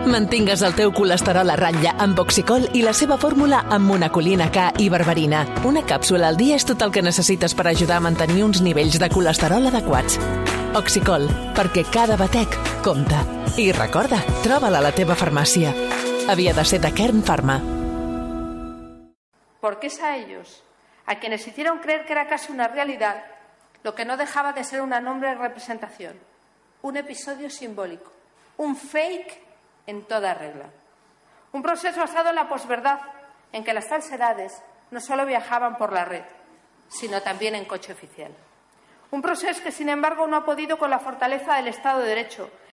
Mantingues el teu colesterol a ratlla amb Oxicol i la seva fórmula amb monacolina K i berberina. Una càpsula al dia és tot el que necessites per ajudar a mantenir uns nivells de colesterol adequats. Oxicol, perquè cada batec compta. I recorda, troba-la a la teva farmàcia. Havia de ser de Kern Pharma. Porque es a ellos, a quienes hicieron creer que era casi una realidad, lo que no dejaba de ser una noble representación, un episodio simbólico, un fake en toda regla. Un proceso basado en la posverdad, en que las falsedades no solo viajaban por la red, sino también en coche oficial. Un proceso que, sin embargo, no ha podido con la fortaleza del Estado de Derecho,